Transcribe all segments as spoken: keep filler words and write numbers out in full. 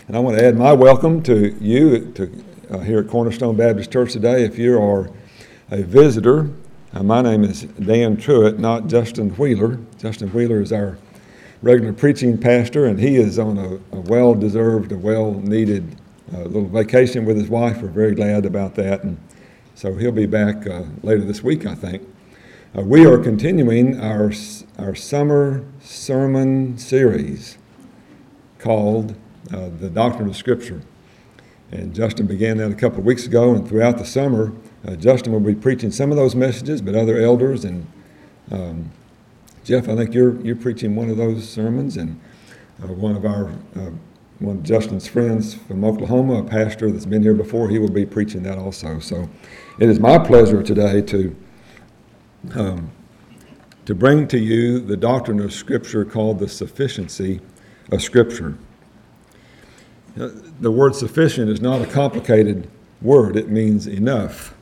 And I want to add my welcome to you to, uh, here at Cornerstone Baptist Church today. If you are a visitor, uh, my name is Dan Truitt, not Justin Wheeler. Justin Wheeler is our regular preaching pastor, and he is on a, a well-deserved, a well-needed uh, little vacation with his wife. We're very glad about that, and so he'll be back uh, later this week, I think. Uh, we are continuing our our summer sermon series called uh, The Doctrine of Scripture. And Justin began that a couple of weeks ago, and throughout the summer, uh, Justin will be preaching some of those messages, but other elders and um, Jeff, I think you're you're preaching one of those sermons, and uh, one of our uh, one of Justin's friends from Oklahoma, a pastor that's been here before, he will be preaching that also. So it is my pleasure today to um, to bring to you the doctrine of Scripture called the sufficiency of Scripture. Uh, the word sufficient is not a complicated word. It means enough.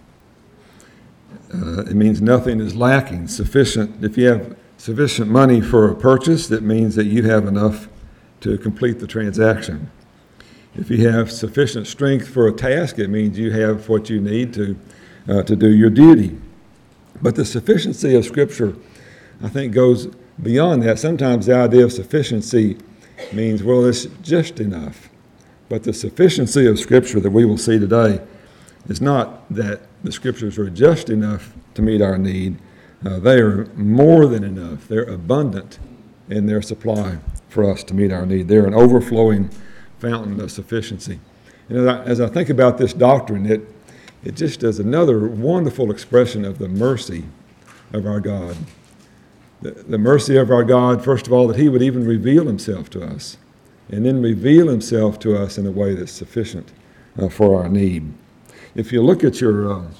Uh, it means nothing is lacking. Sufficient, if you have sufficient money for a purchase, that means that you have enough to complete the transaction. If you have sufficient strength for a task, it means you have what you need to uh, to do your duty. But the sufficiency of Scripture, I think, goes beyond that. Sometimes the idea of sufficiency means, well, it's just enough. But the sufficiency of Scripture that we will see today is not that the Scriptures are just enough to meet our need. Uh, they are more than enough. They're abundant in their supply for us to meet our need. They're an overflowing fountain of sufficiency. And as I, as I think about this doctrine, it it just is another wonderful expression of the mercy of our God. The, the mercy of our God, first of all, that He would even reveal Himself to us, and then reveal Himself to us in a way that's sufficient uh, for our need. If you look at your uh,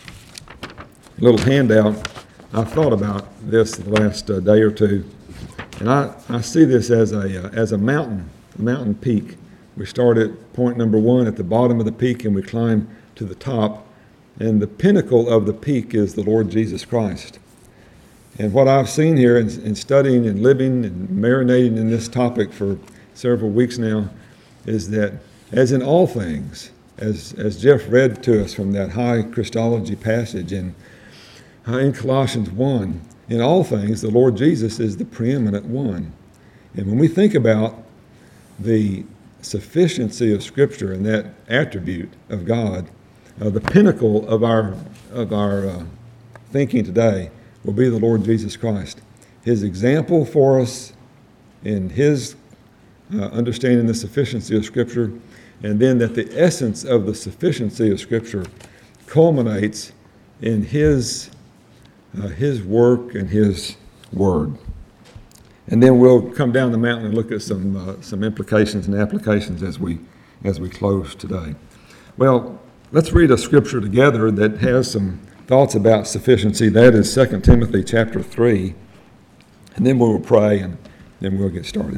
little handout, I've thought about this the last uh, day or two, and I, I see this as a uh, as a mountain, a mountain peak. We start at point number one at the bottom of the peak, and we climb to the top, and the pinnacle of the peak is the Lord Jesus Christ. And what I've seen here in, in studying and living and marinating in this topic for several weeks now is that, as in all things, as as Jeff read to us from that high Christology passage in in Colossians one, in all things, the Lord Jesus is the preeminent one. And when we think about the sufficiency of Scripture and that attribute of God, uh, the pinnacle of our of our uh, thinking today will be the Lord Jesus Christ. His example for us in His uh, understanding the sufficiency of Scripture, and then that the essence of the sufficiency of Scripture culminates in His Uh, his work and His Word. And then we'll come down the mountain and look at some uh, some implications and applications as we as we close today. Well, let's read a scripture together that has some thoughts about sufficiency. That is Second Timothy chapter three. And then we'll pray, and then we'll get started.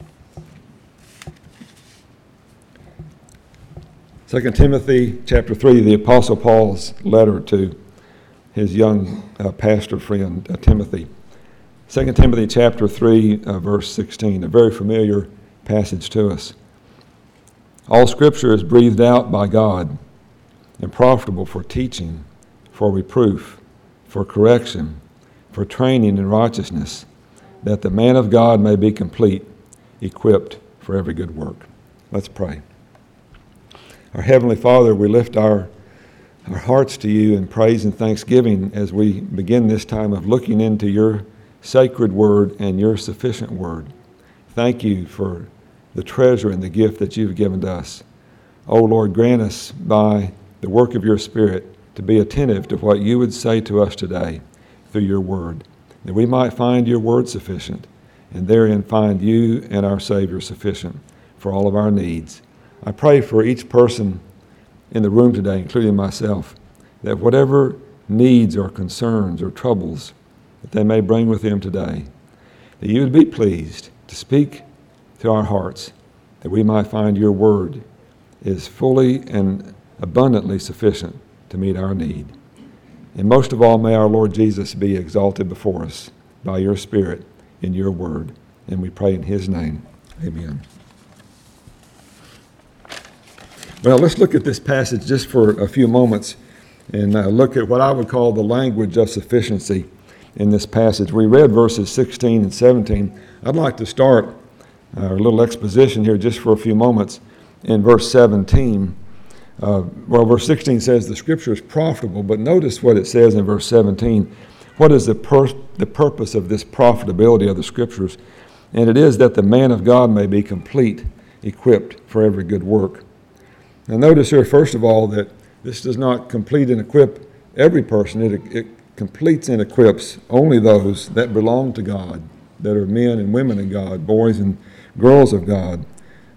Second Timothy chapter three, the Apostle Paul's letter to his young uh, pastor friend, uh, Timothy. Second Timothy chapter three, uh, verse sixteen, a very familiar passage to us. All Scripture is breathed out by God and profitable for teaching, for reproof, for correction, for training in righteousness, that the man of God may be complete, equipped for every good work. Let's pray. Our Heavenly Father, we lift our our hearts to you in praise and thanksgiving as we begin this time of looking into your sacred word and your sufficient word. Thank you for the treasure and the gift that you've given to us. Oh Lord, grant us by the work of your Spirit to be attentive to what you would say to us today through your word, that we might find your word sufficient, and therein find you and our Savior sufficient for all of our needs. I pray for each person in the room today, including myself, that whatever needs or concerns or troubles that they may bring with them today, that you would be pleased to speak to our hearts, that we might find your word is fully and abundantly sufficient to meet our need. And most of all, may our Lord Jesus be exalted before us by your Spirit in your word. And we pray in his name. Amen. Well, let's look at this passage just for a few moments and uh, look at what I would call the language of sufficiency in this passage. We read verses sixteen and seventeen. I'd like to start uh, a little exposition here just for a few moments in verse seventeen. Uh, well, verse sixteen says the Scripture is profitable, but notice what it says in verse seventeen. What is the, pur- the purpose of this profitability of the Scriptures? And it is that the man of God may be complete, equipped for every good work. Now notice here, first of all, that this does not complete and equip every person. It, it completes and equips only those that belong to God, that are men and women of God, boys and girls of God.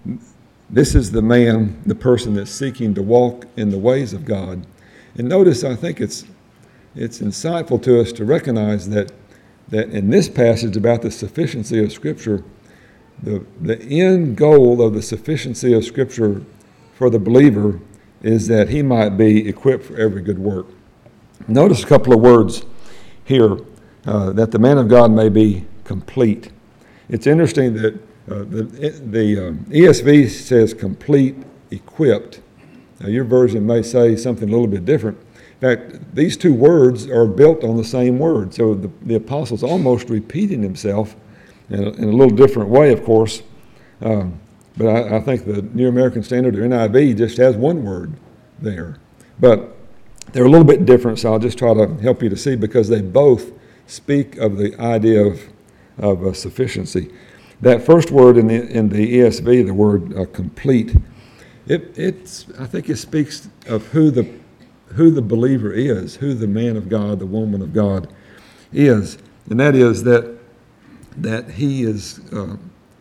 This is the man, the person that's seeking to walk in the ways of God. And notice, I think it's it's insightful to us to recognize that that in this passage about the sufficiency of Scripture, the, the end goal of the sufficiency of Scripture for the believer is that he might be equipped for every good work. Notice a couple of words here, uh, that the man of God may be complete. It's interesting that uh, the, the um, E S V says complete, equipped. Now your version may say something a little bit different. In fact, these two words are built on the same word. So the, the apostle's almost repeating himself in a, in a little different way, of course. Um, but I, I think the New American Standard, or N I V, just has one word there. But they're a little bit different, so I'll just try to help you to see, because they both speak of the idea of, of uh, sufficiency. That first word in the, in the E S V, the word uh, complete, it, it's, I think it speaks of who the who the believer is, who the man of God, the woman of God is. And that is that that he is, uh,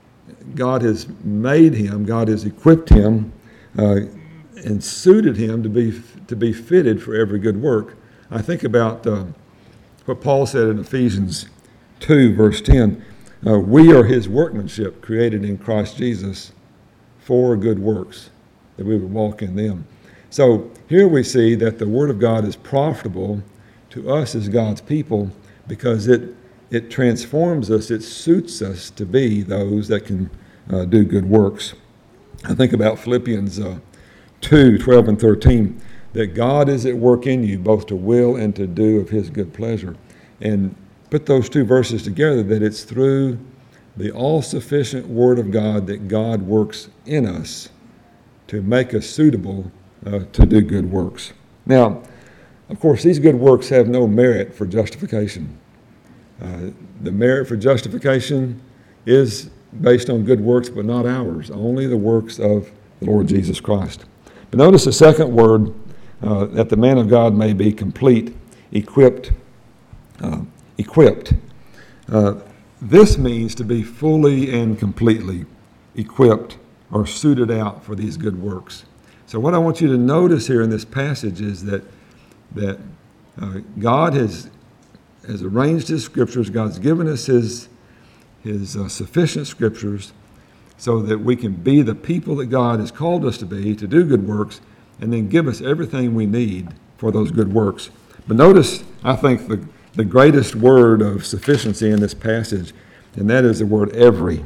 God has made him, God has equipped him uh, and suited him to be to be fitted for every good work. I think about uh, what Paul said in Ephesians two, verse ten. Uh, we are his workmanship, created in Christ Jesus for good works, that we would walk in them. So here we see that the Word of God is profitable to us as God's people because it it transforms us, it suits us to be those that can uh, do good works. I think about Philippians uh, two, twelve and thirteen, that God is at work in you both to will and to do of his good pleasure. And put those two verses together, that it's through the all-sufficient Word of God that God works in us to make us suitable Uh, to do good works. Now, of course, these good works have no merit for justification. Uh, the merit for justification is based on good works, but not ours, only the works of the Lord Jesus Christ. But notice the second word, uh, that the man of God may be complete, equipped, uh, equipped. Uh, this means to be fully and completely equipped or suited out for these good works. So what I want you to notice here in this passage is that that uh, God has has arranged his scriptures. God's given us his his uh, sufficient scriptures so that we can be the people that God has called us to be, to do good works, and then give us everything we need for those good works. But notice, I think, the, the greatest word of sufficiency in this passage, and that is the word every.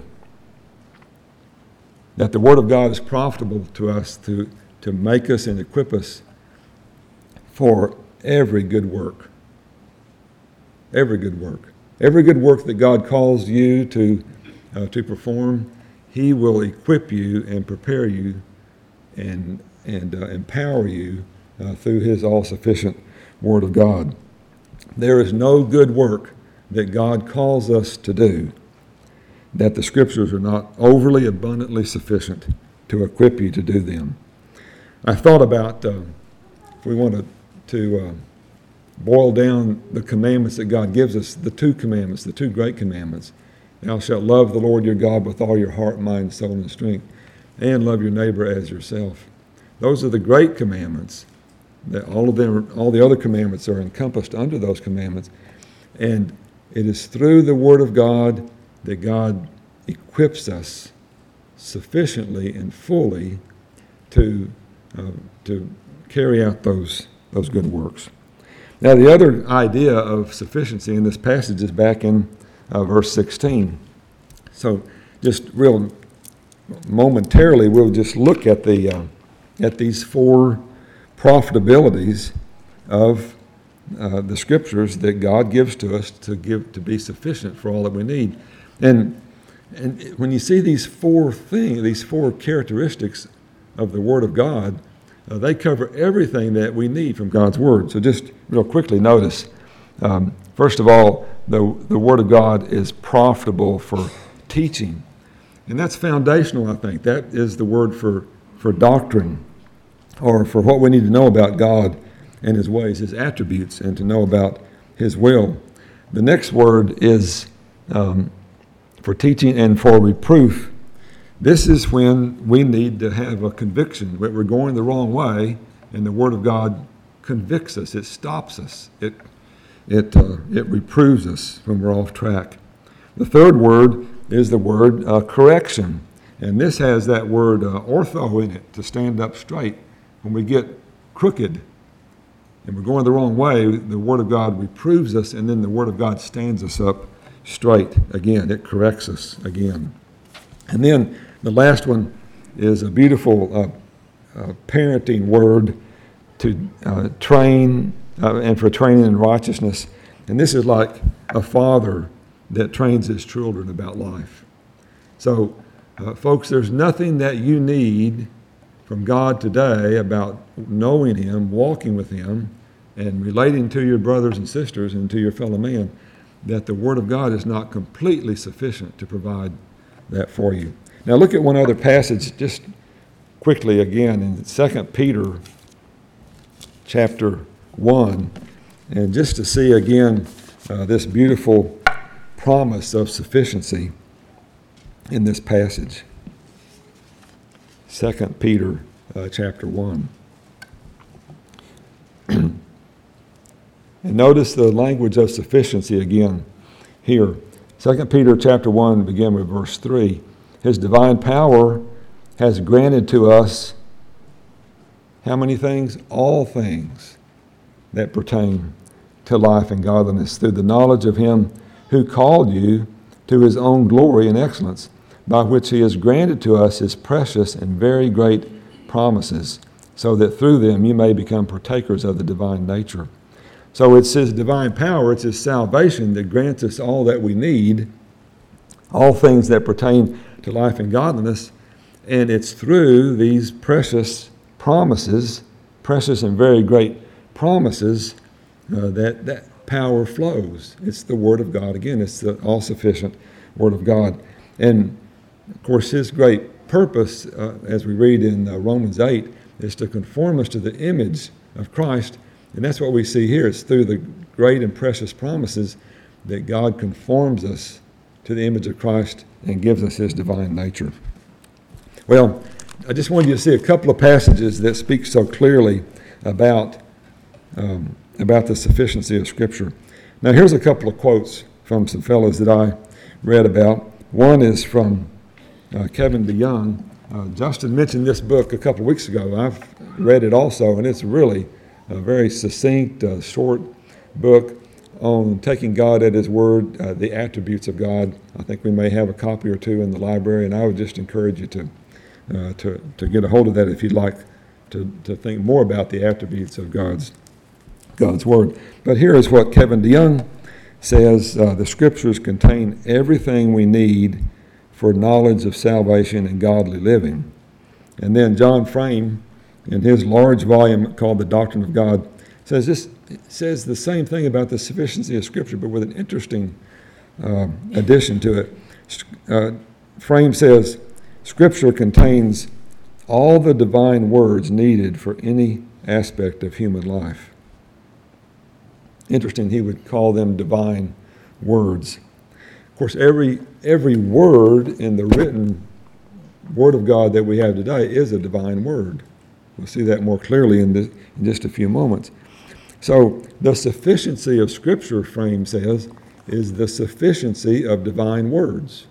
That the Word of God is profitable to us to to make us and equip us for every good work. Every good work. Every good work that God calls you to uh, to perform, he will equip you and prepare you and, and uh, empower you uh, through his all-sufficient Word of God. There is no good work that God calls us to do that the Scriptures are not overly abundantly sufficient to equip you to do them. I thought about, uh, if we want to, to uh, boil down the commandments that God gives us, the two commandments, the two great commandments. Thou shalt love the Lord your God with all your heart, mind, soul, and strength, and love your neighbor as yourself. Those are the great commandments. That all of them, all the other commandments are encompassed under those commandments. And it is through the Word of God that God equips us sufficiently and fully to Uh, to carry out those those good works. Now, the other idea of sufficiency in this passage is back in uh, verse sixteen. So, just real momentarily, we'll just look at the uh, at these four profitabilities of uh, the Scriptures that God gives to us to give to be sufficient for all that we need. And and when you see these four things, these four characteristics of the Word of God, uh, they cover everything that we need from God's Word. So just real quickly notice, um, first of all, the, the Word of God is profitable for teaching. And that's foundational, I think. That is the word for, for doctrine, or for what we need to know about God and His ways, His attributes, and to know about His will. The next word is um, for teaching and for reproof. This is when we need to have a conviction that we're going the wrong way, and the Word of God convicts us. It stops us. It it uh, it reproves us when we're off track. The third word is the word uh, correction, and this has that word uh, ortho in it, to stand up straight. When we get crooked and we're going the wrong way, the Word of God reproves us, and then the Word of God stands us up straight again. It corrects us again. And then the last one is a beautiful uh, uh, parenting word to uh, train uh, and for training in righteousness. And this is like a father that trains his children about life. So, uh, folks, there's nothing that you need from God today about knowing Him, walking with Him, and relating to your brothers and sisters and to your fellow man, that the Word of God is not completely sufficient to provide that for you. Now look at one other passage just quickly again in Second Peter chapter one, and just to see again uh, this beautiful promise of sufficiency in this passage. Second Peter uh, chapter one. And notice the language of sufficiency again here. Second Peter chapter one, begin with verse three. His divine power has granted to us how many things? All things that pertain to life and godliness through the knowledge of Him who called you to His own glory and excellence, by which He has granted to us His precious and very great promises, so that through them you may become partakers of the divine nature. So it's His divine power, it's His salvation that grants us all that we need, all things that pertain to life and godliness, and it's through these precious promises, precious and very great promises, uh, that that power flows. It's the Word of God. Again, it's the all-sufficient Word of God. And, of course, His great purpose, uh, as we read in uh, Romans eight, is to conform us to the image of Christ. And that's what we see here. It's through the great and precious promises that God conforms us to the image of Christ and gives us His divine nature. Well, I just wanted you to see a couple of passages that speak so clearly about um, about the sufficiency of Scripture. Now, here's a couple of quotes from some fellows that I read about. One is from uh, Kevin DeYoung. Uh, Justin mentioned this book a couple of weeks ago. I've read it also, and it's really a very succinct, uh, short book on taking God at His word, uh, the attributes of God. I think we may have a copy or two in the library, and I would just encourage you to uh, to, to get a hold of that if you'd like to, to think more about the attributes of God's God's word. But here is what Kevin DeYoung says: uh, the Scriptures contain everything we need for knowledge of salvation and godly living. And then John Frame, in his large volume called The Doctrine of God, says this says the same thing about the sufficiency of Scripture, but with an interesting uh, addition to it. Uh, Frame says, Scripture contains all the divine words needed for any aspect of human life. Interesting, he would call them divine words. Of course, every every word in the written Word of God that we have today is a divine word. We'll see that more clearly in, this, in just a few moments. So the sufficiency of Scripture, Frame says, is the sufficiency of divine words.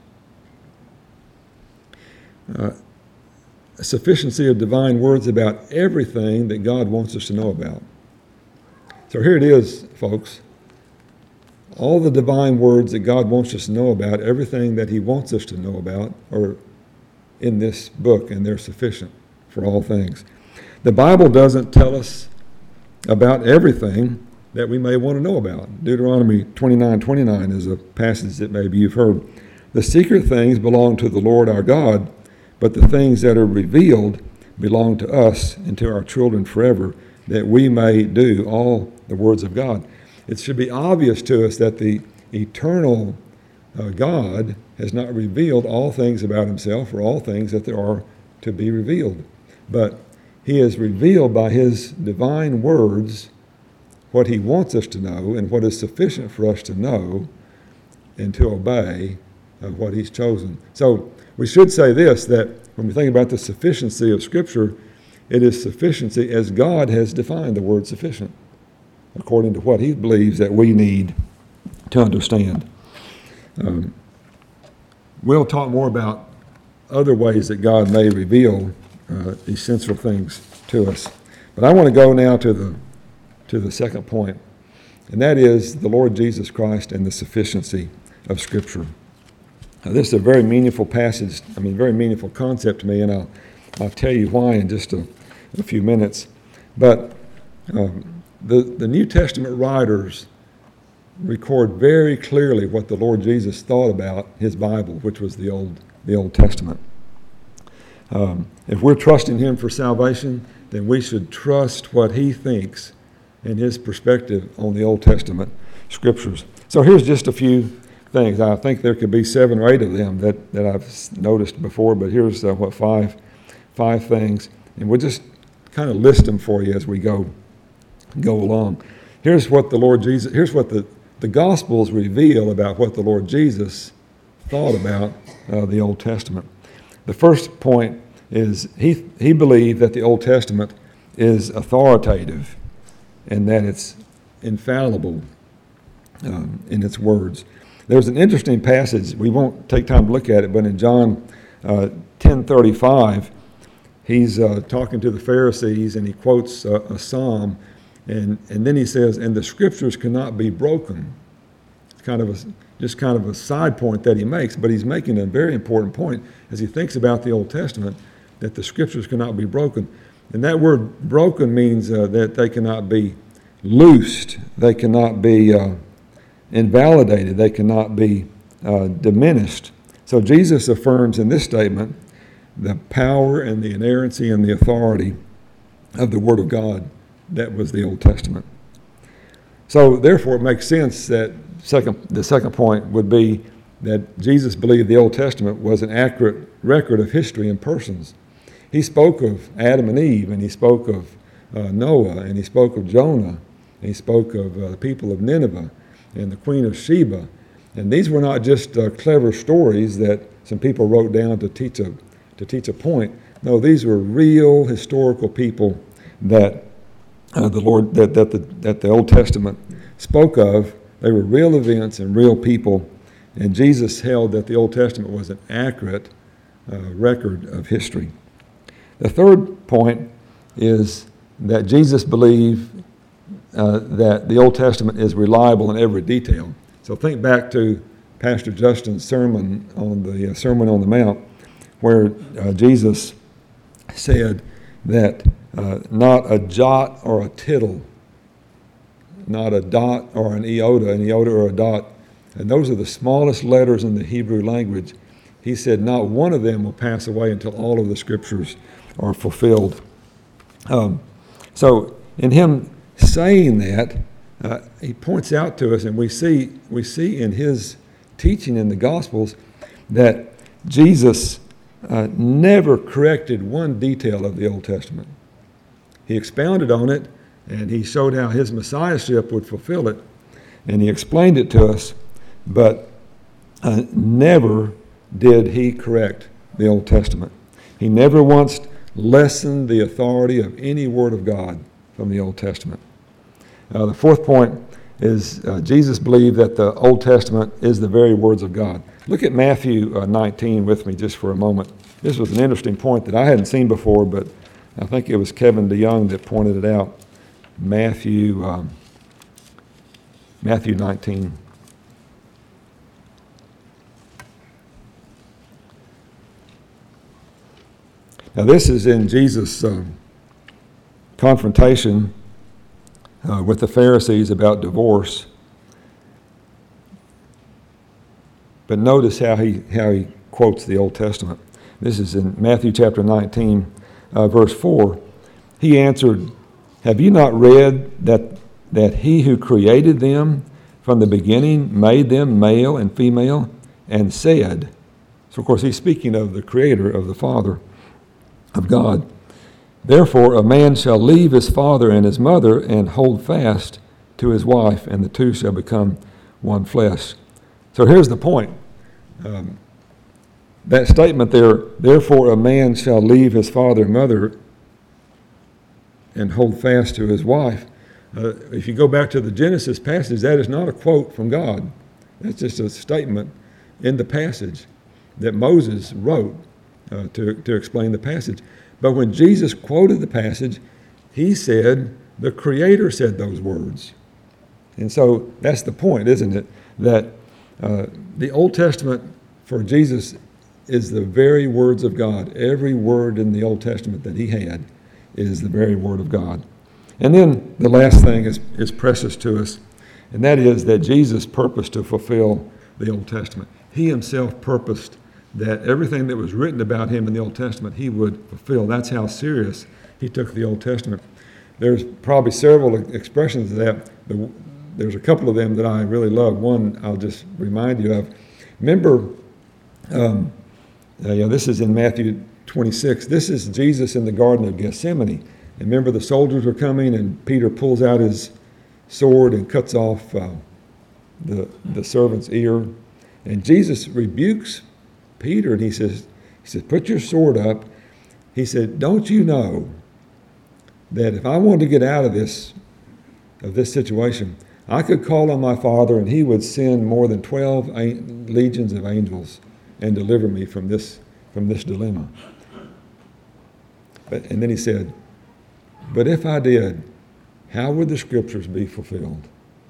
Uh, a sufficiency of divine words about everything that God wants us to know about. So here it is, folks. All the divine words that God wants us to know about, everything that He wants us to know about, are in this book, and they're sufficient for all things. The Bible doesn't tell us about everything that we may want to know about. Deuteronomy twenty-nine twenty-nine is a passage that maybe you've heard. The secret things belong to the Lord our God, but the things that are revealed belong to us and to our children forever, that we may do all the words of God. It should be obvious to us that the eternal uh, God has not revealed all things about himself or all things that there are to be revealed. But he has revealed by his divine words what he wants us to know and what is sufficient for us to know and to obey of what he's chosen. So we should say this, that when we think about the sufficiency of Scripture, it is sufficiency as God has defined the word sufficient, according to what he believes that we need to understand. Um, we'll talk more about other ways that God may reveal uh, essential things to us. But I want to go now to the to the second point, and that is the Lord Jesus Christ and the sufficiency of Scripture. Now, this is a very meaningful passage, I mean, very meaningful concept to me, and I'll, I'll tell you why in just a, a few minutes. But um, the, the New Testament writers record very clearly what the Lord Jesus thought about his Bible, which was the Old, the Old Testament. Um, if we're trusting him for salvation, then we should trust what he thinks in his perspective on the Old Testament Scriptures. So here's just a few things. I think there could be seven or eight of them that, that I've noticed before, but here's uh, what five five things, and we'll just kind of list them for you as we go go along. Here's what the Lord Jesus, here's what the, the Gospels reveal about what the Lord Jesus thought about uh, the Old Testament. The first point is he he believed that the Old Testament is authoritative and that it's infallible um, in its words. There's an interesting passage, we won't take time to look at it, but in John uh, ten thirty-five, he's uh, talking to the Pharisees and he quotes a, a psalm, and, and then he says, and the Scriptures cannot be broken. It's kind of a, just kind of a side point that he makes, but he's making a very important point as he thinks about the Old Testament, that the Scriptures cannot be broken. And that word broken means uh, that they cannot be loosed, they cannot be uh, invalidated, they cannot be uh, diminished. So Jesus affirms in this statement the power and the inerrancy and the authority of the Word of God that was the Old Testament. So therefore it makes sense that second, the second point would be that Jesus believed the Old Testament was an accurate record of history and persons. He spoke of Adam and Eve, and he spoke of uh, Noah, and he spoke of Jonah, and he spoke of uh, the people of Nineveh and the Queen of Sheba. And these were not just uh, clever stories that some people wrote down to teach a to teach a point. No, these were real historical people that uh, the Lord that that the that the Old Testament spoke of. They were real events and real people, and Jesus held that the Old Testament was an accurate uh, record of history. The third point is that Jesus believed uh, that the Old Testament is reliable in every detail. So think back to Pastor Justin's sermon on the uh, Sermon on the Mount, where uh, Jesus said that uh, not a jot or a tittle, not a dot or an iota, an iota or a dot, and those are the smallest letters in the Hebrew language. He said not one of them will pass away until all of the Scriptures are fulfilled. Um, so in him saying that, uh, he points out to us, and we see we see in his teaching in the Gospels that Jesus uh, never corrected one detail of the Old Testament. He expounded on it, and he showed how his Messiahship would fulfill it, and he explained it to us, but uh, never did he correct the Old Testament. He never once lessened the authority of any word of God from the Old Testament. Uh, the fourth point is uh, Jesus believed that the Old Testament is the very words of God. Look at Matthew uh, nineteen with me just for a moment. This was an interesting point that I hadn't seen before, but I think it was Kevin DeYoung that pointed it out. Matthew, um, Matthew nineteen. Now this is in Jesus' um, confrontation uh, with the Pharisees about divorce. But notice how he how he quotes the Old Testament. This is in Matthew chapter nineteen, uh, verse four. He answered, "Have you not read that that he who created them from the beginning made them male and female, and said," so of course he's speaking of the Creator, of the Father, of God, "Therefore a man shall leave his father and his mother and hold fast to his wife, and the two shall become one flesh." So here's the point. Um, that statement there, "Therefore a man shall leave his father and mother and hold fast to his wife," uh, if you go back to the Genesis passage, that is not a quote from God. That's just a statement in the passage that Moses wrote uh, to, to explain the passage. But when Jesus quoted the passage, he said, the Creator said those words. And so that's the point, isn't it? That uh, the Old Testament for Jesus is the very words of God. Every word in the Old Testament that he had is the very word of God. And then the last thing is, is precious to us, and that is that Jesus purposed to fulfill the Old Testament. He himself purposed that everything that was written about him in the Old Testament, he would fulfill. That's how serious he took the Old Testament. There's probably several expressions of that. There's a couple of them that I really love. One I'll just remind you of. Remember, um, uh, you know, this is in Matthew twenty-six. This is Jesus in the Garden of Gethsemane. And remember, the soldiers are coming, and Peter pulls out his sword and cuts off uh, the, the servant's ear. And Jesus rebukes Peter, and he says, he says, "Put your sword up." He said, "Don't you know that if I wanted to get out of this, of this situation, I could call on my Father, and he would send more than twelve legions of angels and deliver me from this, from this dilemma." But, and then he said, "But if I did, how would the Scriptures be fulfilled?"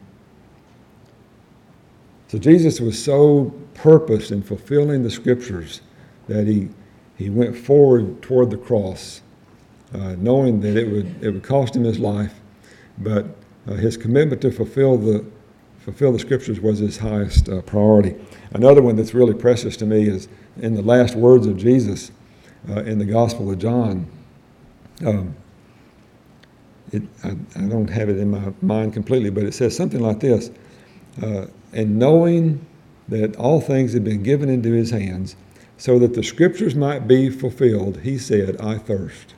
So Jesus was so purposed in fulfilling the Scriptures that he he went forward toward the cross, uh, knowing that it would it would cost him his life, but uh, his commitment to fulfill the fulfill the Scriptures was his highest uh, priority. Another one that's really precious to me is in the last words of Jesus uh, in the Gospel of John. Um, it, I, I don't have it in my mind completely, but it says something like this. Uh, and knowing that all things had been given into his hands, so that the Scriptures might be fulfilled, he said, "I thirst."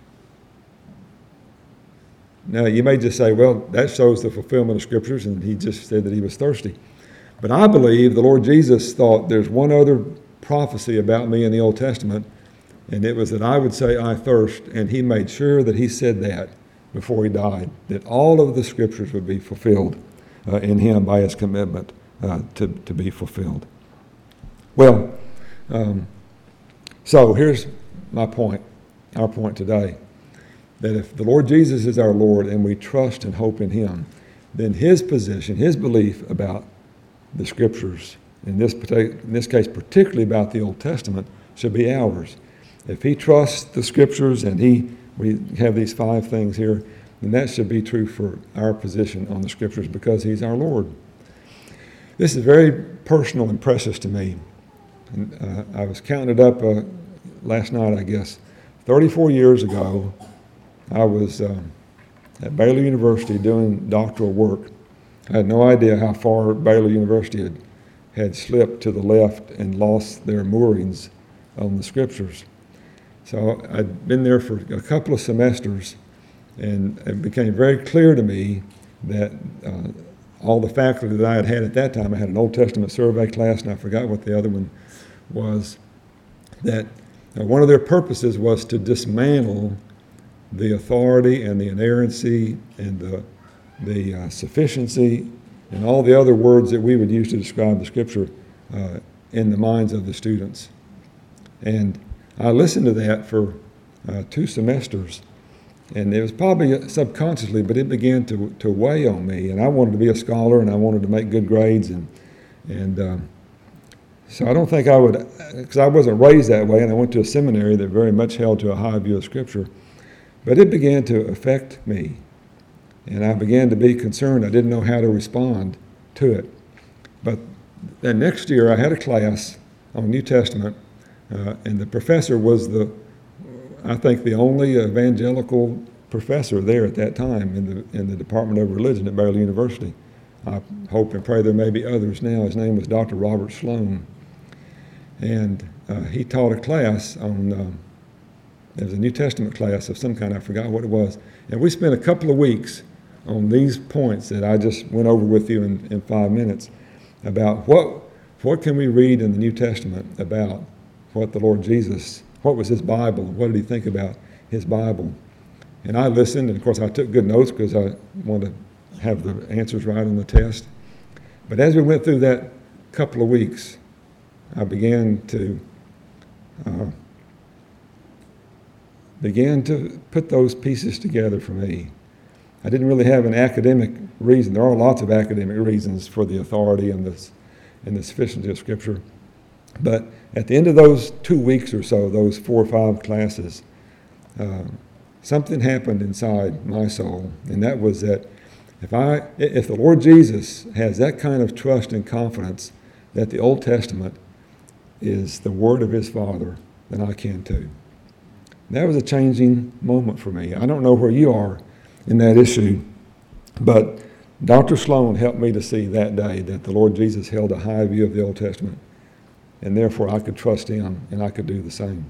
Now, you may just say, well, that shows the fulfillment of Scriptures, and he just said that he was thirsty. But I believe the Lord Jesus thought there's one other prophecy about me in the Old Testament, and it was that I would say, "I thirst," and he made sure that he said that before he died, that all of the Scriptures would be fulfilled uh, in him by his commitment uh, to, to be fulfilled. Well, um, so here's my point, our point today, that if the Lord Jesus is our Lord and we trust and hope in him, then his position, his belief about the Scriptures, in this, in this case particularly about the Old Testament, should be ours. If he trusts the Scriptures and he we have these five things here, then that should be true for our position on the Scriptures because he's our Lord. This is very personal and precious to me. And, uh, I was counting it up uh, last night, I guess. thirty-four years ago, I was uh, at Baylor University doing doctoral work. I had no idea how far Baylor University had, had slipped to the left and lost their moorings on the Scriptures. So I'd been there for a couple of semesters, and it became very clear to me that uh, all the faculty that I had had at that time, I had an Old Testament survey class, and I forgot what the other one was, that uh, one of their purposes was to dismantle the authority and the inerrancy and the, the uh, sufficiency and all the other words that we would use to describe the Scripture uh, in the minds of the students. And I listened to that for uh, two semesters, and it was probably subconsciously, but it began to, to weigh on me. And I wanted to be a scholar, and I wanted to make good grades, and and um, so I don't think I would, because I wasn't raised that way, and I went to a seminary that very much held to a high view of Scripture. But it began to affect me, and I began to be concerned. I didn't know how to respond to it. But that next year I had a class on New Testament, uh, and the professor was the, I think, the only evangelical professor there at that time in the in the Department of Religion at Baylor University. I hope and pray there may be others now. His name was Doctor Robert Sloan. And uh, he taught a class on, uh, it was a New Testament class of some kind, I forgot what it was. And we spent a couple of weeks on these points that I just went over with you in, in five minutes about what what can we read in the New Testament about what the Lord Jesus, what was his Bible, what did he think about his Bible. And I listened, and of course I took good notes because I wanted to have the answers right on the test. But as we went through that couple of weeks, I began to uh, began to put those pieces together for me. I didn't really have an academic reason. There are lots of academic reasons for the authority and the, and the sufficiency of Scripture. But at the end of those two weeks or so, those four or five classes, uh, something happened inside my soul, and that was that if I, if the Lord Jesus has that kind of trust and confidence that the Old Testament is the Word of his Father, then I can too. That was a changing moment for me. I don't know where you are in that issue, but Doctor Sloan helped me to see that day that the Lord Jesus held a high view of the Old Testament, and therefore I could trust him and I could do the same.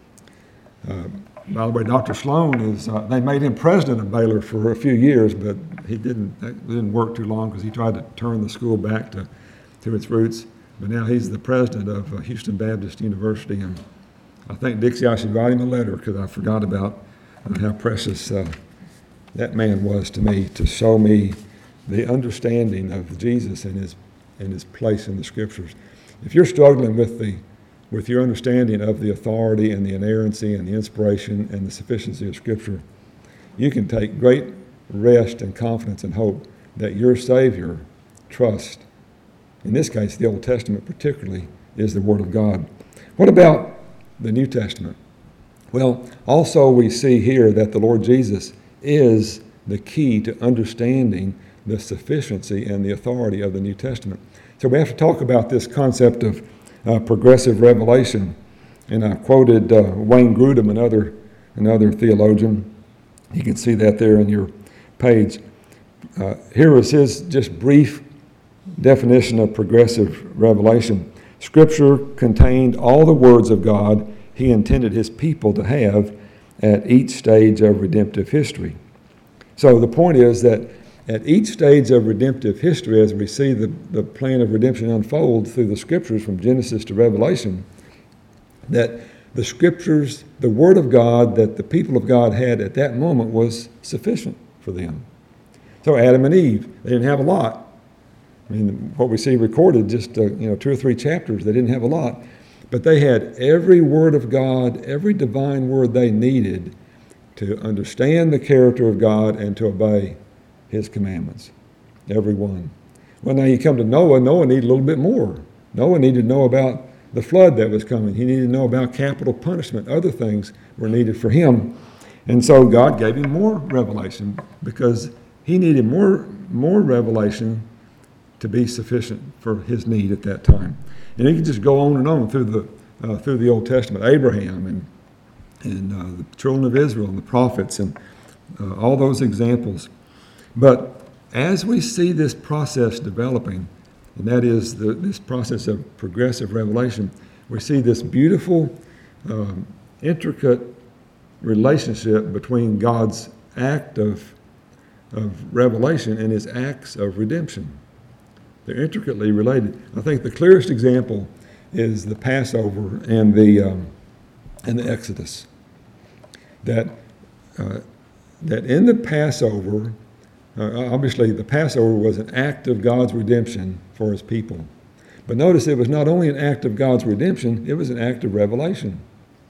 Uh, by the way, Doctor Sloan is, uh, they made him president of Baylor for a few years, but he didn't, that didn't work too long because he tried to turn the school back to, to its roots. But now he's the president of uh, Houston Baptist University, and I think, Dixie, I should write him a letter because I forgot about uh, how precious uh, that man was to me to show me the understanding of Jesus and his and his place in the Scriptures. If you're struggling with the with your understanding of the authority and the inerrancy and the inspiration and the sufficiency of Scripture, you can take great rest and confidence and hope that your Savior, trust, in this case the Old Testament particularly, is the Word of God. What about the New Testament? Well, also we see here that the Lord Jesus is the key to understanding the sufficiency and the authority of the New Testament. So we have to talk about this concept of uh, progressive revelation. And I quoted uh, Wayne Grudem, another, another theologian. You can see that there in your page. Uh, here is his just brief definition of progressive revelation. Scripture contained all the words of God he intended his people to have at each stage of redemptive history. So the point is that at each stage of redemptive history, as we see the, the plan of redemption unfold through the Scriptures from Genesis to Revelation, that the Scriptures, the Word of God that the people of God had at that moment was sufficient for them. So Adam and Eve, they didn't have a lot. I mean, what we see recorded, just uh, you know, two or three chapters, they didn't have a lot. But they had every word of God, every divine word they needed to understand the character of God and to obey his commandments. Every one. Well, now you come to Noah. Noah needed a little bit more. Noah needed to know about the flood that was coming. He needed to know about capital punishment. Other things were needed for him. And so God gave him more revelation because he needed more, more revelation to be sufficient for his need at that time. And you can just go on and on through the uh, through the Old Testament, Abraham and and uh, the children of Israel and the prophets and uh, all those examples. But as we see this process developing, and that is the, this process of progressive revelation, we see this beautiful, um, intricate relationship between God's act of of revelation and his acts of redemption. They're intricately related. I think the clearest example is the Passover and the um, and the Exodus. That uh, that in the Passover, uh, obviously the Passover was an act of God's redemption for his people. But notice it was not only an act of God's redemption, it was an act of revelation.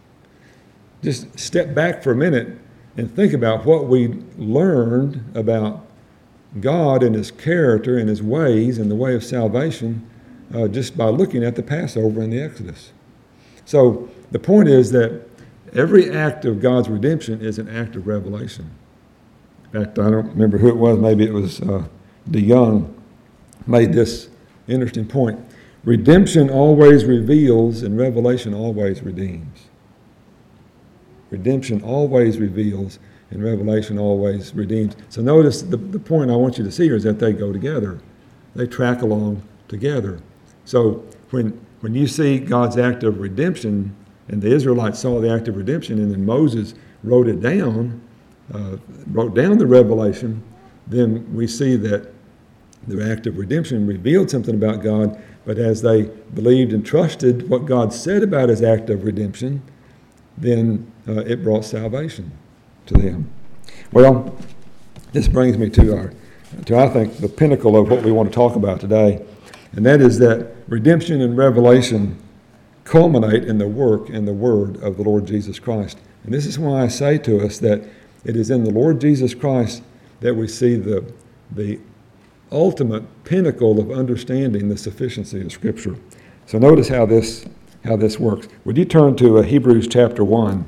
Just step back for a minute and think about what we learned about God and his character and his ways and the way of salvation uh, just by looking at the Passover and the Exodus. So the point is that every act of God's redemption is an act of revelation. In fact, I don't remember who it was. Maybe it was uh, DeYoung made this interesting point. Redemption always reveals and revelation always redeems. Redemption always reveals and revelation always redeems. So notice the, the point I want you to see here is that they go together. They track along together. So when when you see God's act of redemption, and the Israelites saw the act of redemption, and then Moses wrote it down, uh, wrote down the revelation, then we see that the act of redemption revealed something about God, but as they believed and trusted what God said about his act of redemption, then uh, it brought salvation to them. Well, this brings me to our, to I think the pinnacle of what we want to talk about today, and that is that redemption and revelation culminate in the work and the word of the Lord Jesus Christ. And this is why I say to us that it is in the Lord Jesus Christ that we see the, the ultimate pinnacle of understanding the sufficiency of Scripture. So notice how this, how this works. Would you turn to uh, Hebrews chapter one?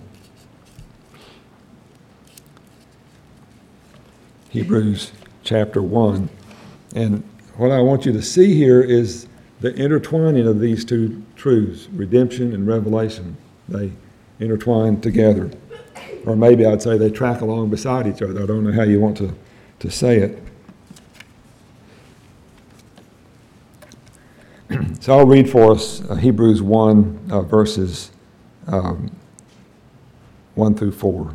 Hebrews chapter one. And what I want you to see here is the intertwining of these two truths, redemption and revelation. They intertwine together. Or maybe I'd say they track along beside each other. I don't know how you want to, to say it. So I'll read for us uh, Hebrews one, uh, verses um, one through four.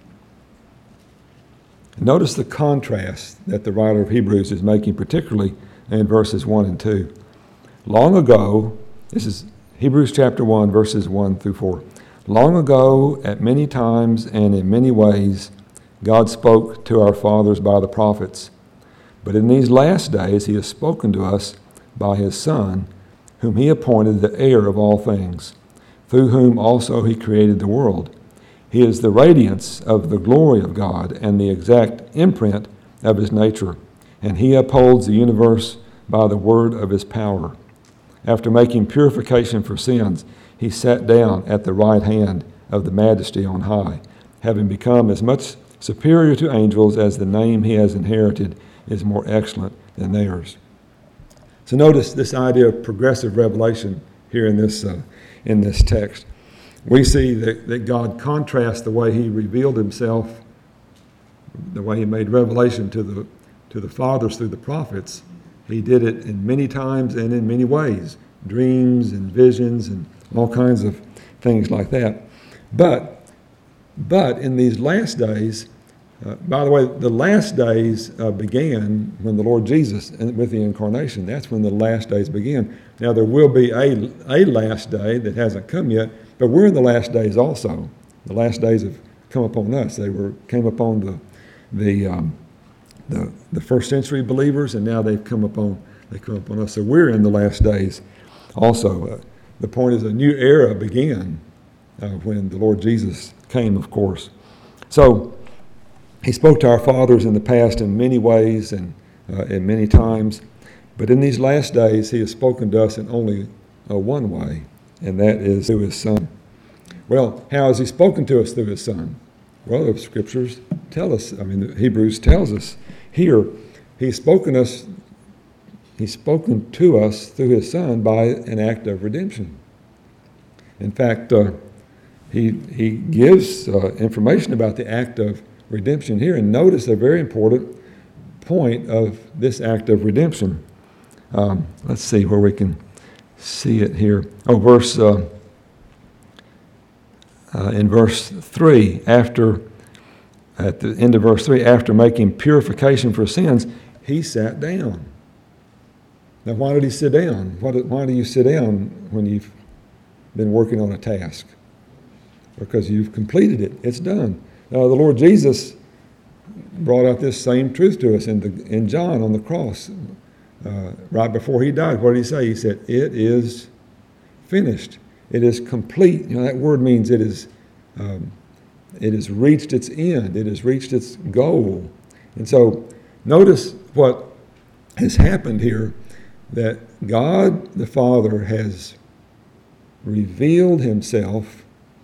Notice the contrast that the writer of Hebrews is making, particularly in verses one and two. Long ago, this is Hebrews chapter one, verses one through four. Long ago, at many times and in many ways, God spoke to our fathers by the prophets. But in these last days, he has spoken to us by his Son, whom he appointed the heir of all things, through whom also he created the world. He is the radiance of the glory of God and the exact imprint of his nature, and he upholds the universe by the word of his power. After making purification for sins, he sat down at the right hand of the Majesty on high, having become as much superior to angels as the name he has inherited is more excellent than theirs. So notice this idea of progressive revelation here in this uh, in this text. We see that, that God contrasts the way he revealed himself, the way he made revelation to the to the fathers through the prophets. He did it in many times and in many ways, dreams and visions and all kinds of things like that. But, but in these last days, uh, by the way, the last days uh, began when the Lord Jesus, with the incarnation, that's when the last days began. Now there will be a, a last day that hasn't come yet, but we're in the last days also. The last days have come upon us. They were came upon the the um, the, the first century believers, and now they've come upon they come upon us. So we're in the last days also. Uh, the point is a new era began uh, when the Lord Jesus came, of course. So he spoke to our fathers in the past in many ways and uh, in many times, but in these last days he has spoken to us in only uh, one way, and that is through his Son. Well, how has he spoken to us through his Son? Well, the Scriptures tell us, I mean, Hebrews tells us here, he's spoken us, he's spoken to us through his Son by an act of redemption. In fact, uh, he he gives uh, information about the act of redemption here, and notice a very important point of this act of redemption. Um, let's see where we can see it here. Oh, verse uh, uh, in verse three, after at the end of verse three, after making purification for sins, he sat down. Now, why did he sit down? Why do, why do you sit down when you've been working on a task? Because you've completed it. It's done. Now, the Lord Jesus brought out this same truth to us in, the, in John on the cross. Uh, right before he died, what did he say? He said, "It is finished. It is complete." You know, that word means it is. Um, it has reached its end. It has reached its goal. And so, notice what has happened here: that God the Father has revealed himself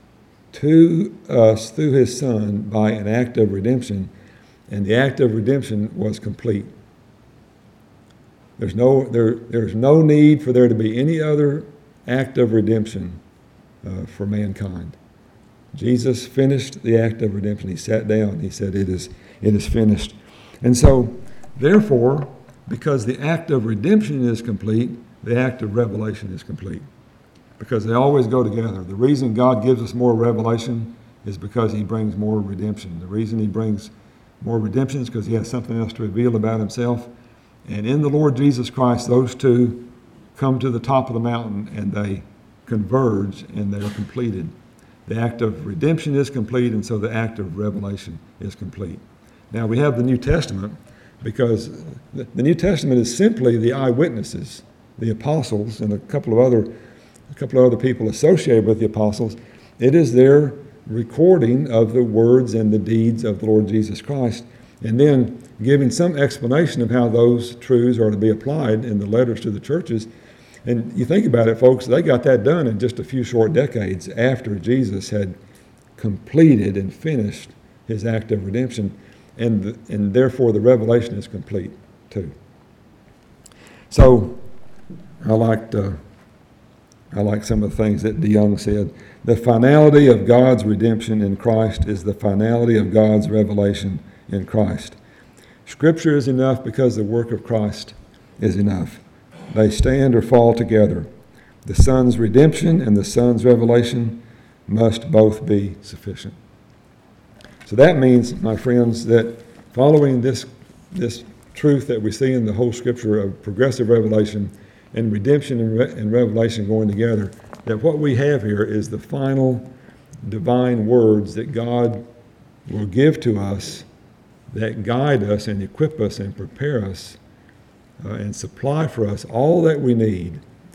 to us through his Son by an act of redemption, and the act of redemption was complete. There's no, there, there's no need for there to be any other act of redemption uh, for mankind. Jesus finished the act of redemption. He sat down. He said, it is, it is finished. And so, therefore, because the act of redemption is complete, the act of revelation is complete. Because they always go together. The reason God gives us more revelation is because he brings more redemption. The reason he brings more redemption is because he has something else to reveal about himself. And in the Lord Jesus Christ, those two come to the top of the mountain and they converge and they are completed. The act of redemption is complete, and so the act of revelation is complete. Now we have the New Testament, because the New Testament is simply the eyewitnesses, the apostles, and a couple of other, a couple of other people associated with the apostles. It is their recording of the words and the deeds of the Lord Jesus Christ, and then giving some explanation of how those truths are to be applied in the letters to the churches. And you think about it, folks, they got that done in just a few short decades after Jesus had completed and finished his act of redemption, and, the, and therefore the revelation is complete too. So I liked, uh, I liked some of the things that DeYoung said. The finality of God's redemption in Christ is the finality of God's revelation in Christ. Scripture is enough because the work of Christ is enough. They stand or fall together. The Son's redemption and the Son's revelation must both be sufficient. So that means, my friends, that following this, this truth that we see in the whole Scripture of progressive revelation and redemption and, re- and revelation going together, that what we have here is the final divine words that God will give to us that guide us and equip us and prepare us Uh, and supply for us all that we need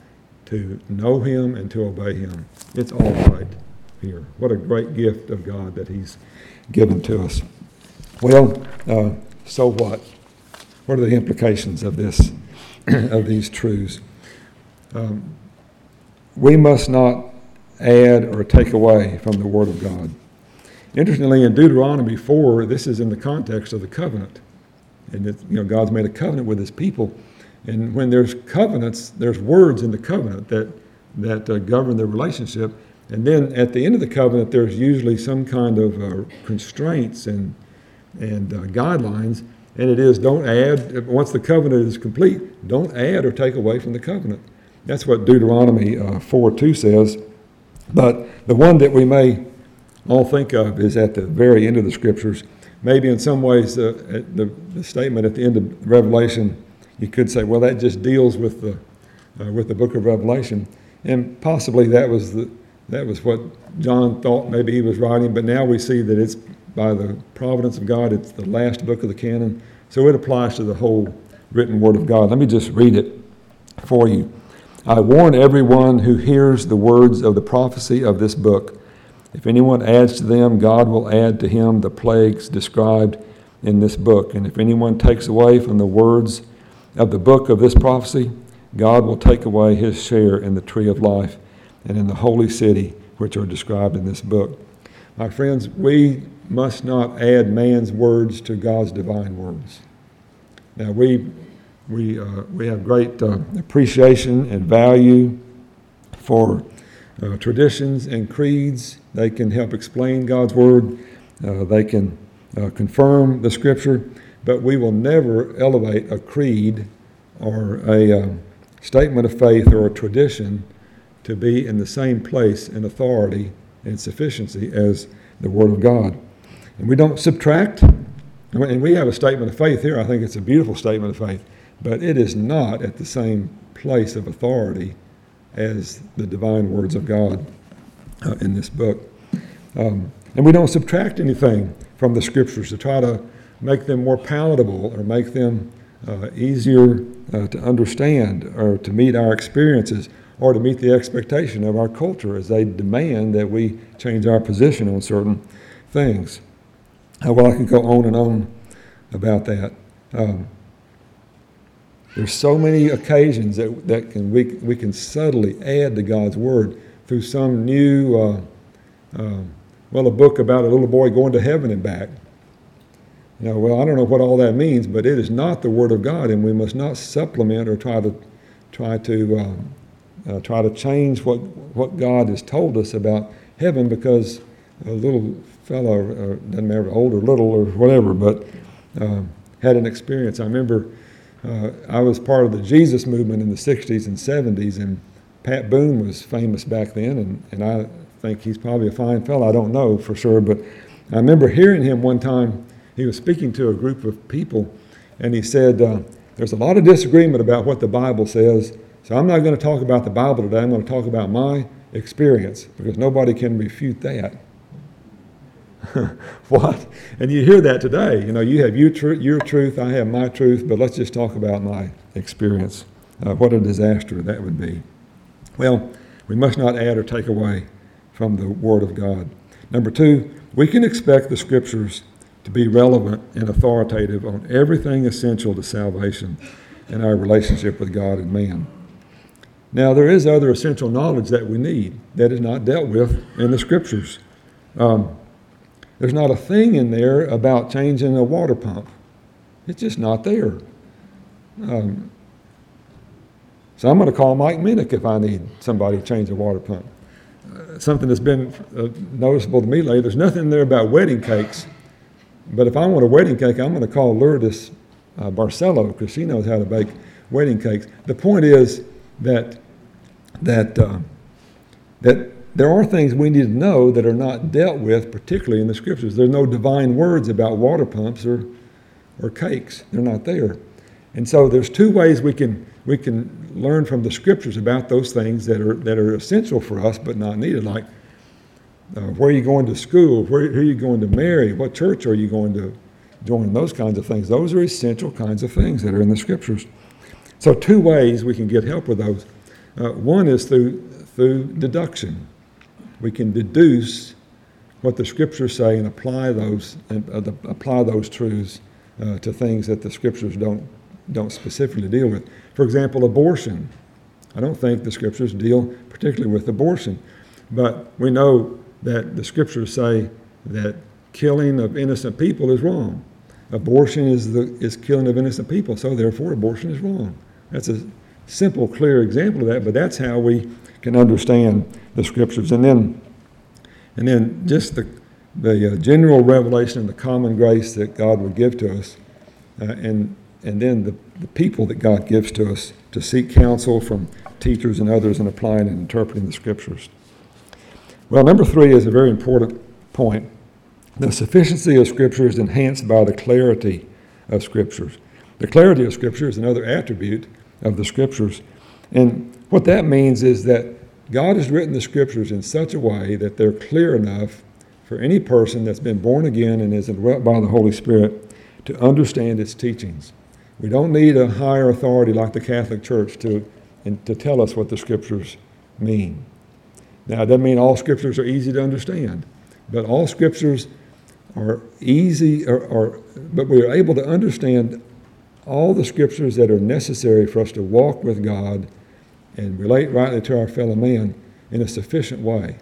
to know him and to obey him. It's all right here. What a great gift of God that he's given to us. Well, uh, so what? What are the implications of this, of these truths? Um, we must not add or take away from the Word of God. Interestingly, in Deuteronomy four, this is in the context of the covenant. And it, you know, God's made a covenant with his people. And when there's covenants, there's words in the covenant that, that uh, govern the relationship. And then at the end of the covenant, there's usually some kind of uh, constraints and, and uh, guidelines. And it is, don't add, once the covenant is complete, don't add or take away from the covenant. That's what Deuteronomy uh, four two says. But the one that we may all think of is at the very end of the Scriptures. Maybe in some ways, uh, the, the statement at the end of Revelation, you could say, well, that just deals with the uh, with the book of Revelation, and possibly that was the that was what John thought maybe he was writing. But now we see that it's by the providence of God, it's the last book of the canon, so it applies to the whole written Word of God. Let me just read it for you. I warn everyone who hears the words of the prophecy of this book. If anyone adds to them, God will add to him the plagues described in this book. And if anyone takes away from the words of the book of this prophecy, God will take away his share in the tree of life and in the holy city which are described in this book. My friends, we must not add man's words to God's divine words. Now, we we uh, we have great uh, appreciation and value for uh, traditions and creeds. They can help explain God's word. Uh, they can uh, confirm the Scripture, but we will never elevate a creed or a uh, statement of faith or a tradition to be in the same place in authority and sufficiency as the Word of God. And we don't subtract. And we have a statement of faith here. I think it's a beautiful statement of faith, but it is not at the same place of authority as the divine words of God uh, in this book. Um, and we don't subtract anything from the Scriptures to try to make them more palatable or make them uh, easier uh, to understand or to meet our experiences or to meet the expectation of our culture as they demand that we change our position on certain things. Uh, well, I could go on and on about that. Um, there's so many occasions that, that can we, we can subtly add to God's Word through some new uh, uh, well, a book about a little boy going to heaven and back. You know, well, I don't know what all that means, but it is not the Word of God, and we must not supplement or try to try to um, uh, try to change what what God has told us about heaven because a little fellow, or doesn't matter, old or little or whatever, but uh, had an experience. I remember uh, I was part of the Jesus movement in the sixties and seventies, and Pat Boone was famous back then, and, and I think he's probably a fine fellow. I don't know for sure, but I remember hearing him one time. He was speaking to a group of people, and he said, uh, there's a lot of disagreement about what the Bible says, so I'm not going to talk about the Bible today. I'm going to talk about my experience, because nobody can refute that. What? And you hear that today. You know, you have your, tr- your truth, I have my truth, but let's just talk about my experience. Uh, what a disaster that would be. Well, we must not add or take away from the Word of God. Number two, we can expect the Scriptures to be relevant and authoritative on everything essential to salvation and our relationship with God and man. Now, there is other essential knowledge that we need that is not dealt with in the Scriptures. Um, there's not a thing in there about changing a water pump. It's just not there. Um, so I'm going to call Mike Minnick if I need somebody to change a water pump. Uh, something that's been uh, noticeable to me lately, there's nothing in there about wedding cakes. But if I want a wedding cake, I'm going to call Lourdes uh, Barcelo, because she knows how to bake wedding cakes. The point is that that uh, that there are things we need to know that are not dealt with, particularly in the Scriptures. There are no divine words about water pumps or or cakes. They're not there. And so there's two ways we can we can learn from the Scriptures about those things that are that are essential for us but not needed, like Uh, where are you going to school? Where, who are you going to marry? What church are you going to join? Those kinds of things. Those are essential kinds of things that are in the Scriptures. So two ways we can get help with those. Uh, one is through through deduction. We can deduce what the Scriptures say and apply those and uh, the, apply those truths uh, to things that the Scriptures don't don't specifically deal with. For example, abortion. I don't think the Scriptures deal particularly with abortion, but we know that the Scriptures say that killing of innocent people is wrong. Abortion is the is killing of innocent people, so therefore abortion is wrong. That's a simple, clear example of that, but that's how we can understand the Scriptures. And then, and then just the the uh, general revelation and the common grace that God would give to us, uh, and and then the, the people that God gives to us to seek counsel from teachers and others in applying and interpreting the Scriptures. Well, number three is a very important point. The sufficiency of Scripture is enhanced by the clarity of Scriptures. The clarity of Scripture is another attribute of the Scriptures. And what that means is that God has written the Scriptures in such a way that they're clear enough for any person that's been born again and is indwelt by the Holy Spirit to understand its teachings. We don't need a higher authority like the Catholic Church to, to tell us what the Scriptures mean. Now, it doesn't mean all Scriptures are easy to understand, but all Scriptures are easy, or, or, but we are able to understand all the Scriptures that are necessary for us to walk with God and relate rightly to our fellow man in a sufficient way.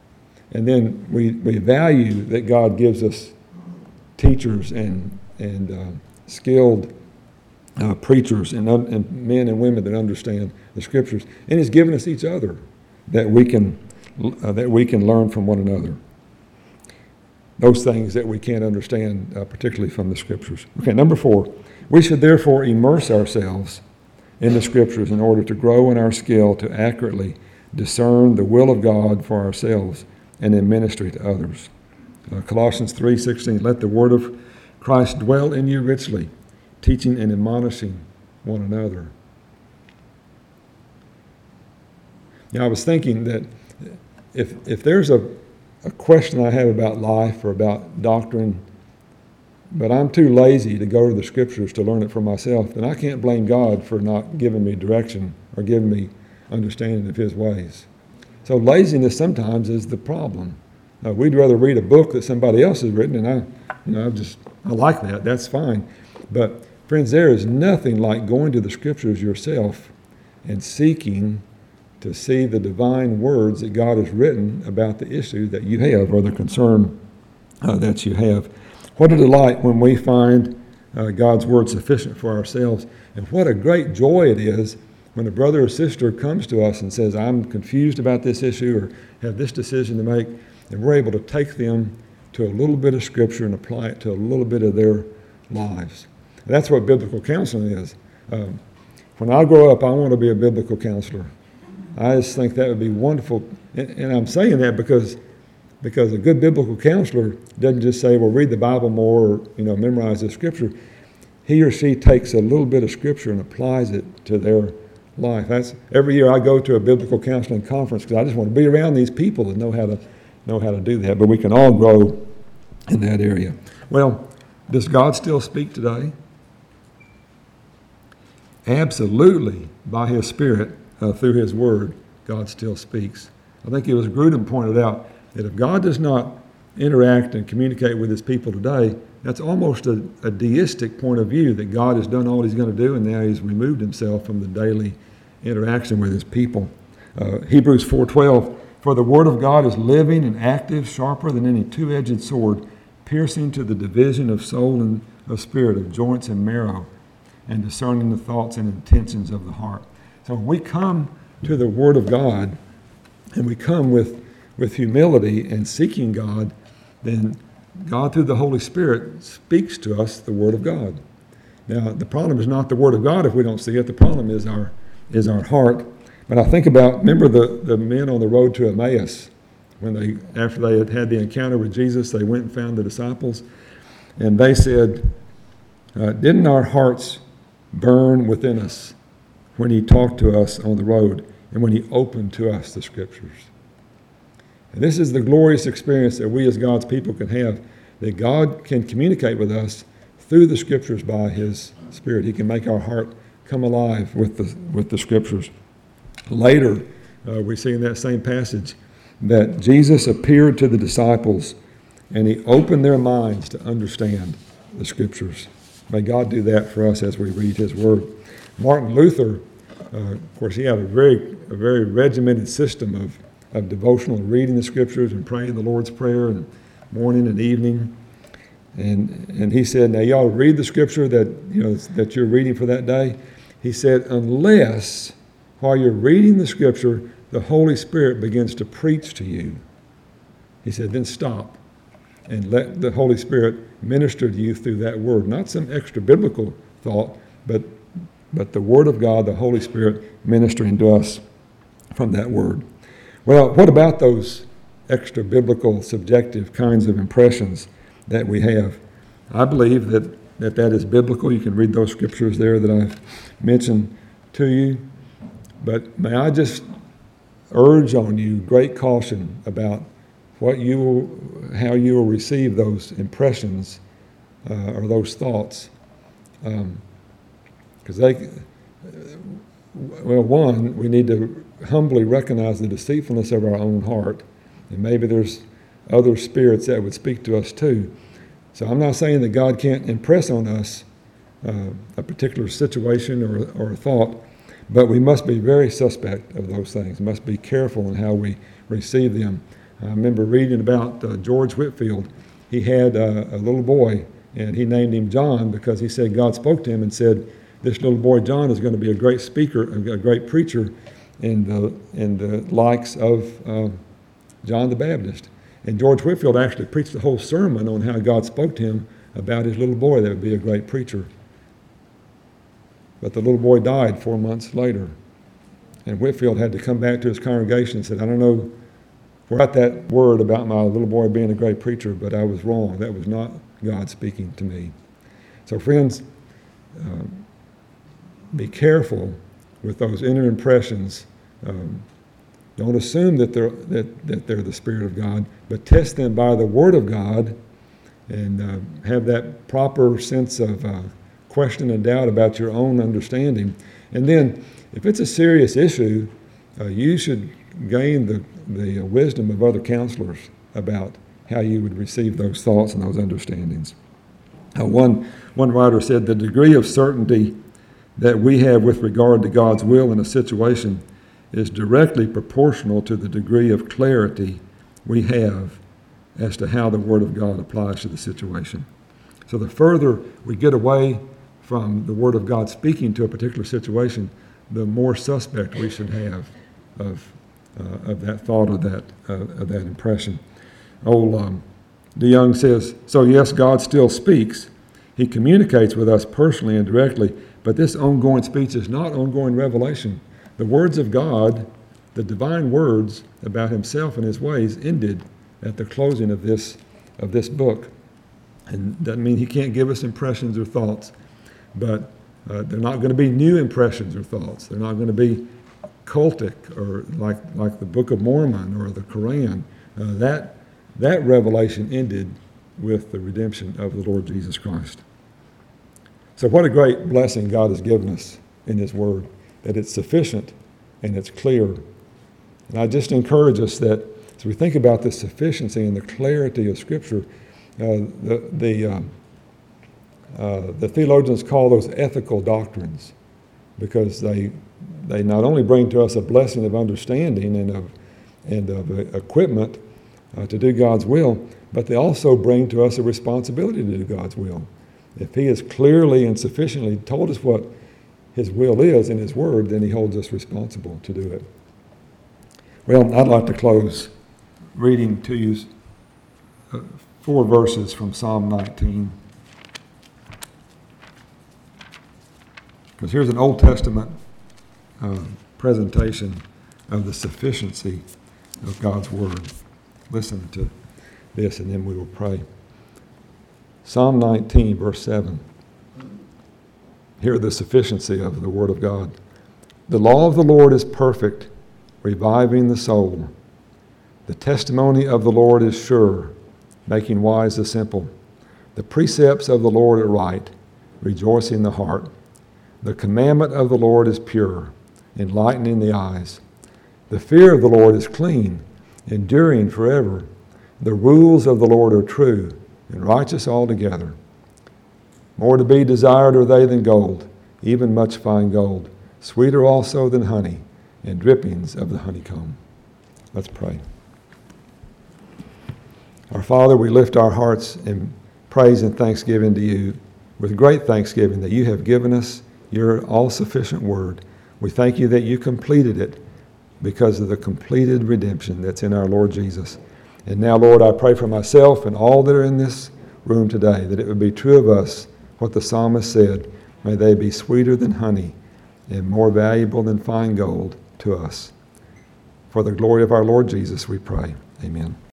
And then we, we value that God gives us teachers and, and uh, skilled uh, preachers and, un, and men and women that understand the Scriptures. And He's given us each other that we can Uh, that we can learn from one another. Those things that we can't understand, uh, particularly from the Scriptures. Okay, number four, we should therefore immerse ourselves in the Scriptures in order to grow in our skill to accurately discern the will of God for ourselves and in ministry to others. Uh, Colossians three sixteen, let the word of Christ dwell in you richly, teaching and admonishing one another. Now, I was thinking that If if there's a, a question I have about life or about doctrine, but I'm too lazy to go to the Scriptures to learn it for myself, then I can't blame God for not giving me direction or giving me understanding of His ways. So laziness sometimes is the problem. Uh, we'd rather read a book that somebody else has written, and I, you know, I just I like that. That's fine. But friends, there is nothing like going to the Scriptures yourself and seeking to see the divine words that God has written about the issue that you have or the concern uh, that you have. What a delight when we find uh, God's word sufficient for ourselves, and what a great joy it is when a brother or sister comes to us and says, I'm confused about this issue or have this decision to make, and we're able to take them to a little bit of Scripture and apply it to a little bit of their lives. And that's what biblical counseling is. Um, when I grow up, I want to be a biblical counselor. I just think that would be wonderful. And, and I'm saying that because because a good biblical counselor doesn't just say, well, read the Bible more or, you know, memorize the Scripture. He or she takes a little bit of Scripture and applies it to their life. That's every year I go to a biblical counseling conference because I just want to be around these people that know how to know how to do that. But we can all grow in that area. Well, does God still speak today? Absolutely, by His Spirit, uh, through His Word, God still speaks. I think it was Grudem pointed out that if God does not interact and communicate with His people today, that's almost a, a deistic point of view, that God has done all He's going to do and now He's removed Himself from the daily interaction with His people. Uh, Hebrews four twelve, for the Word of God is living and active, sharper than any two-edged sword, piercing to the division of soul and of spirit, of joints and marrow, and discerning the thoughts and intentions of the heart. So when we come to the Word of God, and we come with, with humility and seeking God, then God through the Holy Spirit speaks to us the Word of God. Now, the problem is not the Word of God if we don't see it. The problem is our is our heart. But I think about, remember the, the men on the road to Emmaus, when they, after they had had the encounter with Jesus, they went and found the disciples, and they said, uh, didn't our hearts burn within us when He talked to us on the road and when He opened to us the Scriptures? And this is the glorious experience that we as God's people can have, that God can communicate with us through the Scriptures by His Spirit. He can make our heart come alive with the with the Scriptures. Later, uh, we see in that same passage that Jesus appeared to the disciples and He opened their minds to understand the Scriptures. May God do that for us as we read His Word. Martin Luther, uh, of course, he had a very a very regimented system of of devotional reading the Scriptures and praying the Lord's Prayer and morning and evening. And and he said, now you ought to read the Scripture that you know that you're reading for that day. He said, unless while you're reading the Scripture, the Holy Spirit begins to preach to you. He said, then stop and let the Holy Spirit minister to you through that Word. Not some extra biblical thought, but but the Word of God, the Holy Spirit ministering to us from that Word. Well, what about those extra biblical, subjective kinds of impressions that we have? I believe that, that that is biblical. You can read those scriptures there that I've mentioned to you. But may I just urge on you great caution about what you will, how you will receive those impressions uh, or those thoughts. Um, because they, well, one, we need to humbly recognize the deceitfulness of our own heart. And maybe there's other spirits that would speak to us too. So I'm not saying that God can't impress on us uh, a particular situation or, or a thought, but we must be very suspect of those things. We must be careful in how we receive them. I remember reading about uh, George Whitefield. He had uh, a little boy, and he named him John because he said God spoke to him and said, this little boy John is going to be a great speaker, a great preacher in the in the likes of uh, John the Baptist. And George Whitefield actually preached the whole sermon on how God spoke to him about his little boy that would be a great preacher. But the little boy died four months later. And Whitefield had to come back to his congregation and said, I don't know where I got that word about my little boy being a great preacher, but I was wrong. That was not God speaking to me. So friends, um, be careful with those inner impressions. Um, don't assume that they're, that, that they're the Spirit of God, but test them by the Word of God and uh, have that proper sense of uh, question and doubt about your own understanding. And then, if it's a serious issue, uh, you should gain the, the wisdom of other counselors about how you would receive those thoughts and those understandings. Uh, one, one writer said, the degree of certainty that we have with regard to God's will in a situation is directly proportional to the degree of clarity we have as to how the Word of God applies to the situation. So the further we get away from the Word of God speaking to a particular situation, the more suspect we should have of uh, of that thought or that uh, of that impression. Old um, DeYoung says, so yes, God still speaks. He communicates with us personally and directly, but this ongoing speech is not ongoing revelation. The words of God, the divine words about himself and his ways, ended at the closing of this of this book. And doesn't mean he can't give us impressions or thoughts, but uh, they're not going to be new impressions or thoughts. They're not going to be cultic or like like the Book of Mormon or the Quran. Uh, that that revelation ended with the redemption of the Lord Jesus Christ. So what a great blessing God has given us in his word, that it's sufficient and it's clear. And I just encourage us that as we think about the sufficiency and the clarity of Scripture, uh, the the, uh, uh, the theologians call those ethical doctrines, because they they not only bring to us a blessing of understanding and of and of uh, equipment uh, to do God's will, but they also bring to us a responsibility to do God's will. If he has clearly and sufficiently told us what his will is in his word, then he holds us responsible to do it. Well, I'd like to close reading to you uh, four verses from Psalm nineteen. Because here's an Old Testament uh, presentation of the sufficiency of God's word. Listen to this and then we will pray. Psalm nineteen, verse seven. Hear the sufficiency of the word of God. The law of the Lord is perfect, reviving the soul. The testimony of the Lord is sure, making wise the simple. The precepts of the Lord are right, rejoicing the heart. The commandment of the Lord is pure, enlightening the eyes. The fear of the Lord is clean, enduring forever. The rules of the Lord are true and righteous altogether. More to be desired are they than gold, even much fine gold, sweeter also than honey, and drippings of the honeycomb. Let's pray. Our Father, we lift our hearts in praise and thanksgiving to you, with great thanksgiving that you have given us your all-sufficient word. We thank you that you completed it because of the completed redemption that's in our Lord Jesus. And now, Lord, I pray for myself and all that are in this room today, that it would be true of us what the psalmist said, may they be sweeter than honey and more valuable than fine gold to us. For the glory of our Lord Jesus, we pray. Amen.